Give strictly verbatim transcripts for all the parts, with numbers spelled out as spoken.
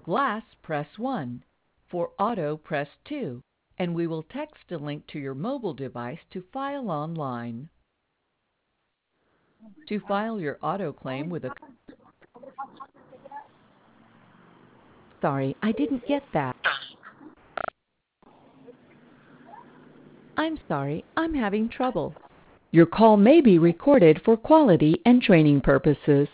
glass, press one. For auto, press two. And we will text a link to your mobile device to file online. To file your auto claim with a... Sorry, I didn't get that. I'm sorry, I'm having trouble. Your call may be recorded for quality and training purposes.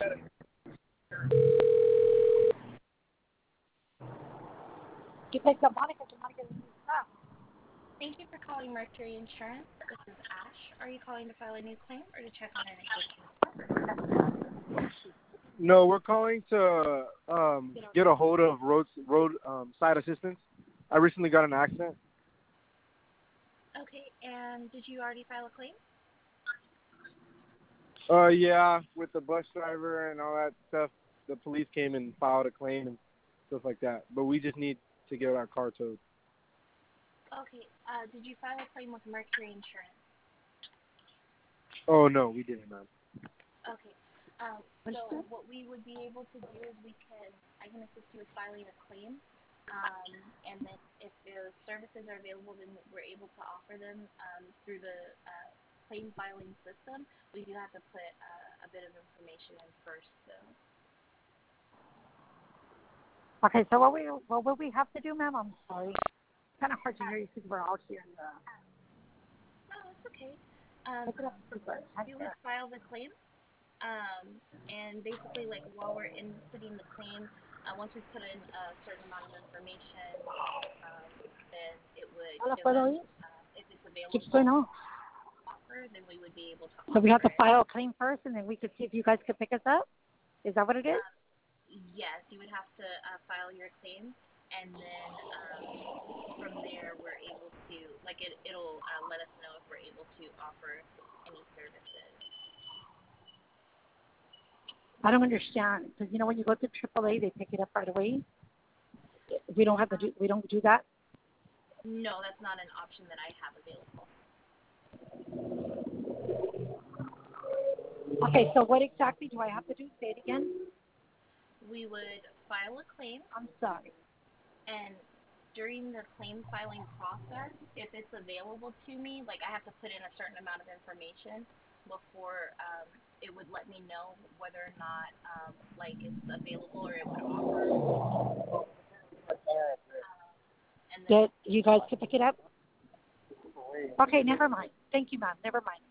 Thank you for calling Mercury Insurance. This is Ash. Are you calling to file a new claim or to check on an existing? No, we're calling to um, get a hold of road road um, side assistance. I recently got in an accident. Okay, and did you already file a claim? Uh, yeah, with the bus driver and all that stuff. The police came and filed a claim and stuff like that. But we just need to get our car towed. Okay, uh, did you file a claim with Mercury Insurance? Oh, no, we didn't, ma'am. Okay, um, so what we would be able to do is we can, I can assist you with filing a claim, um, and then if the services are available, then we're able to offer them um, through the uh, claim filing system. We do have to put uh, a bit of information in first, though. Okay, so what we what would we have to do, ma'am? I'm sorry. It's kind of hard to hear you because we're out here in the... No, it's okay. Um, you would file the claim, um, and basically, like, while we're inputting the claim, uh, once we put in a certain amount of information, um, then it would give us, um, if it's available to offer, then we would be able to offer So we have to it. file a claim first, and then we could see if you guys could pick us up? Is that what it is? Um, yes, you would have to uh, file your claim, and then um, from there we're able to, like, it, it'll uh, let us know if we're able to offer any services. I don't understand, because, you know, when you go to triple A, they pick it up right away. We don't have to do, we don't do that? No, that's not an option that I have available. Okay, so what exactly do I have to do? Say it again. We would file a claim. I'm sorry. And during the claim filing process, if it's available to me, like, I have to put in a certain amount of information before um, it would let me know whether or not, um, like, it's available or it would offer. Um, and then That you guys could pick it up? Okay, never mind. Thank you, ma'am. Never mind.